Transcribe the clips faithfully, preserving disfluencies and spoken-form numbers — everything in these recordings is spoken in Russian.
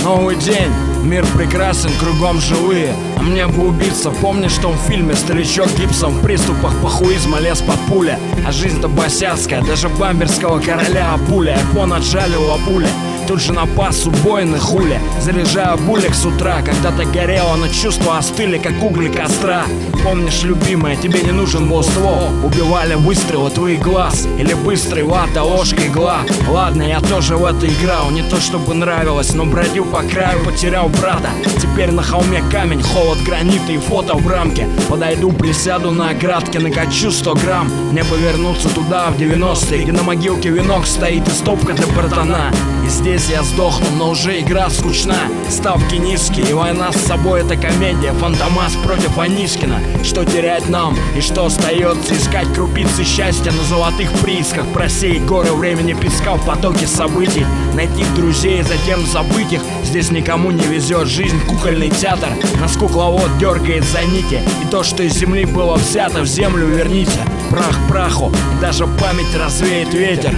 Новый день, мир прекрасен, кругом живые. А мне бы убиться, помнишь в том фильме старичок Гибсон в приступах пахуизма лез под пуля. А жизнь-то босяцкая, даже бамберского короля Апуля Япон отжалил Апуля. Тут же напас убойный хуля. Заряжаю булек с утра. Когда-то горело, но чувства остыли, как угли костра. Помнишь, любимая, тебе не нужен был ствол. Убивали выстрелы твоих глаз. Или быстрый вата, ложка, игла. Ладно, я тоже в это играл. Не то чтобы нравилось, но бродил по краю, потерял брата. Теперь на холме камень, холод гранита и фото в рамке. Подойду, присяду на оградке, накачу сто грамм. Мне повернуться туда, в девяностые, где на могилке венок стоит и стопка для братана. И здесь я сдохну, но уже игра скучна. Ставки низкие, и война с собой — это комедия. Фантомас против Анискина. Что терять нам и что остается? Искать крупицы счастья на золотых приисках. Просеять горы времени песка в потоке событий. Найти друзей, затем забыть их. Здесь никому не везет, жизнь кукольный театр. Нас кукловод дергает за нити. И то, что из земли было взято, в землю верните. Прах праху, и даже память развеет ветер.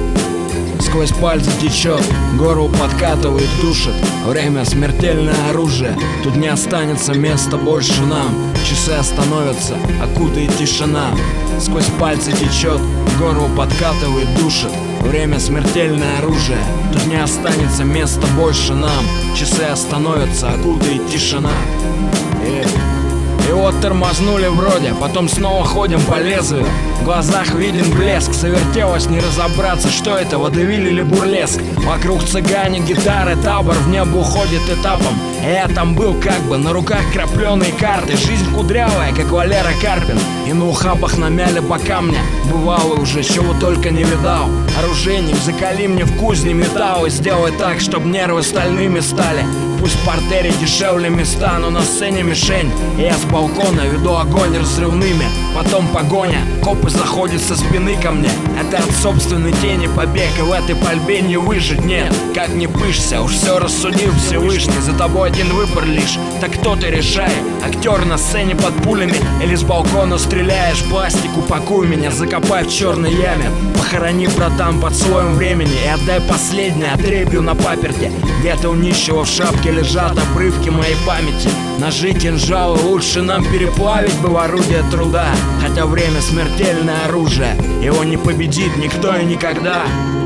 Сквозь пальцы течет, горло подкатывает, душит. Время — смертельное оружие. Тут не останется места больше нам. Часы остановятся, окутает тишина. Сквозь пальцы течет, горло подкатывает, душит. Время — смертельное оружие. Тут не останется места больше нам. Часы остановятся, окутает тишина. И... И вот тормознули вроде, потом снова ходим по лезвию. В глазах виден блеск, завертелось не разобраться, что это, водевиль или бурлеск. Вокруг цыгане, гитары, табор в небо уходит этапом. И я там был как бы, на руках крапленые карты. Жизнь кудрявая, как Валера Карпин. И на ухабах намяли по камне. Бывало уже, чего только не видал. Оружейник, закали мне в кузне металл и сделай так, чтоб нервы стальными стали. Пусть в партере дешевле места, но на сцене мишень. И я с балкона веду огонь разрывными. Потом погоня, копы заходят со спины ко мне. Это от собственной тени побег, и в этой пальбе не выжить. Нет, как не пышься, уж все рассудил Всевышний. За тобой один выбор лишь, так кто ты решай. Актер на сцене под пулями или с балкона стреляешь. Пластик, упакуй меня, закопай в черной яме. Похорони, братан, под слоем времени и отдай последнее отребью на паперте. Где-то у нищего в шапке лежат обрывки моей памяти. Ножи, кинжалы, лучше нам переплавить бы в орудие труда. Хотя время — смертельное оружие, его не победит никто и никогда.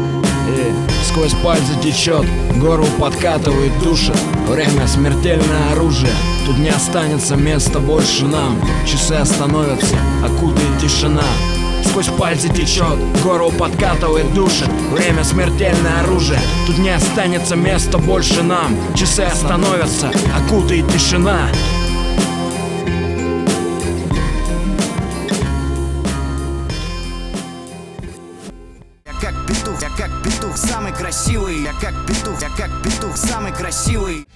И сквозь пальцы течет, горло подкатывает, душит. Время — смертельное оружие, тут не останется места больше нам. Часы остановятся, окутает тишина. Сквозь пальцы течет, горло подкатывает, душит. Время — смертельное оружие, тут не останется места больше нам. Часы остановятся, окутает тишина. Я как петух, я как петух, самый красивый. Я как петух, я как петух, самый красивый.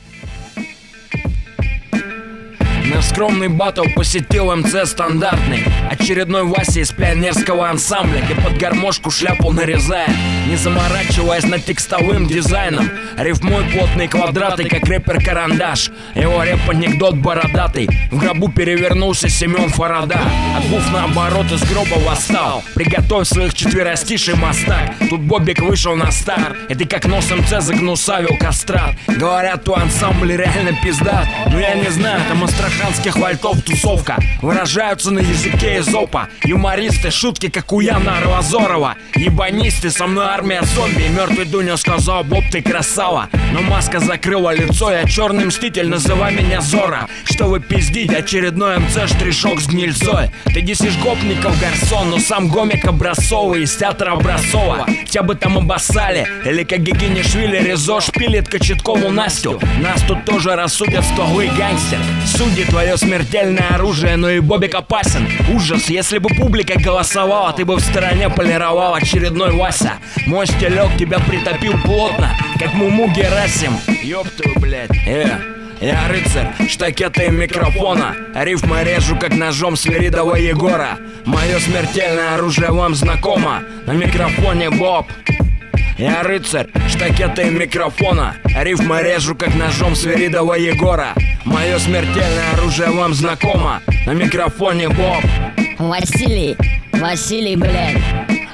Наш скромный батл посетил эм цэ стандартный. Очередной Вася из пионерского ансамбля, где под гармошку шляпу нарезает, не заморачиваясь над текстовым дизайном. Рифмой плотные квадраты, как рэпер Карандаш. Его рэп-анекдот бородатый. В гробу перевернулся Семен Фарада. Обув наоборот из гроба восстал. Приготовь своих четверостишей, мастак. Тут Бобик вышел на старт, и ты как нос эм цэ загнусавил кастрат. Говорят, у ансамбля реально пиздат. Но я не знаю, там астраханских вальтов тусовка. Выражаются на языке эзопа. Юмористы, шутки, как у Яна Арлазорова. Ебанисты, со мной армия зомби. И мертвый Дуня сказал: Боб, ты красава. Но маска закрыла лицо, я черный мститель, называй меня Зора. Что вы пиздите, очередной эм цэ штришок с гнильцой. Ты десишь гопников гарсон, но сам гомик образцовый из театра Образцова. Тебя бы там обоссали, или как Гигинишвили Резо шпилит Кочеткову Настю. Нас тут тоже рассудят стоглый гангстер. Судьи, твое смертельное оружие, но и Бобик опасен. Ужас, если бы публика голосовала, ты бы в стороне полировал очередной Вася. Мой стелек тебя притопил плотно, как Муму Герасим. Ёб твою, блядь. Э, я рыцарь, штакеты и микрофона. Рифмы режу, как ножом Свиридова Егора. Мое смертельное оружие вам знакомо. На микрофоне Боб. Я рыцарь, штакеты и микрофона. Рифмы режу, как ножом Свиридова Егора. Мое смертельное оружие вам знакомо. На микрофоне Боб. Василий, Василий, блядь.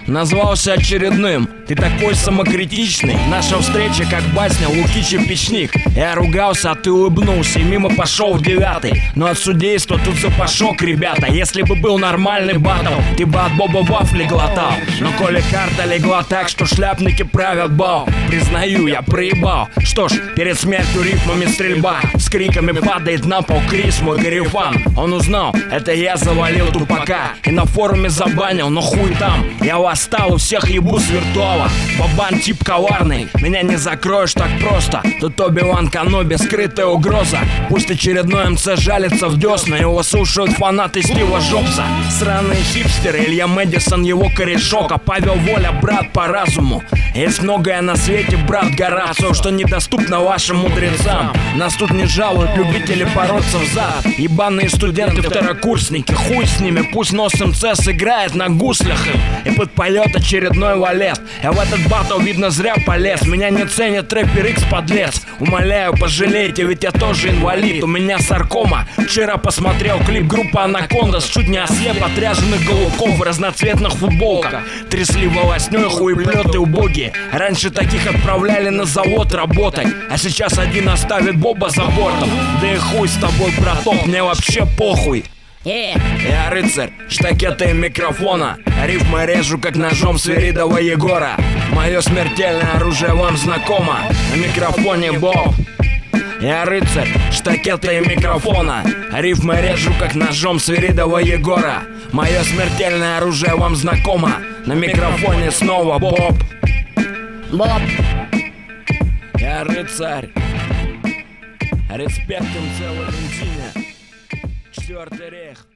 назвался очередным. Ты такой самокритичный. Наша встреча как басня Лукич и Печник. Я ругался, а ты улыбнулся и мимо пошел в девятый. Но от судейства тут запашок, ребята. Если бы был нормальный батл, ты бы от Боба вафли глотал. Но коли карта легла так, что шляпники правят бал, признаю, я проебал. Что ж, перед смертью рифмами стрельба. С криками падает на пол Крис, мой гарифан. Он узнал, это я завалил тупака и на форуме забанил, но хуй там. Я восстал, у всех ебу с виртуала. Бабан тип коварный, меня не закроешь так просто. Тут Оби-Ван Каноби, скрытая угроза. Пусть очередной МЦ жалится в десна, его слушают фанаты Стива Джобса. Сраные хипстеры, Илья Мэдисон, его корешок, а Павел Воля, брат по разуму. Есть многое на свете, брат Горацио, что недоступно вашим мудрецам. Нас тут не жалуют любители бороться в зад. Ебаные студенты, второкурсники, хуй с ними. Пусть нос МЦ сыграет на гуслях им и подпоет очередной валет. Я в этот батл, видно, зря полез. Меня не ценит рэпер Икс, подлец. Умоляю, пожалейте, ведь я тоже инвалид. У меня саркома. Вчера посмотрел клип группы Анакондас. Чуть не ослеп от ряженых голубков в разноцветных футболках. Трясли волоснёй хуеплёты убогие. Раньше таких отправляли на завод работать, а сейчас один оставит Боба за бортом. Да и хуй с тобой, браток, мне вообще похуй. Я рыцарь, штакеты и микрофона. Рифмы режу, как ножом Свиридова Егора. Мое смертельное оружие вам знакомо. На микрофоне Боб. Я рыцарь, штакеты и микрофона. Рифмы режу, как ножом Свиридова Егора. Мое смертельное оружие вам знакомо. На микрофоне снова Боб. Боб. Я рыцарь. Респект МЦ Валентине. Четвертый рейх.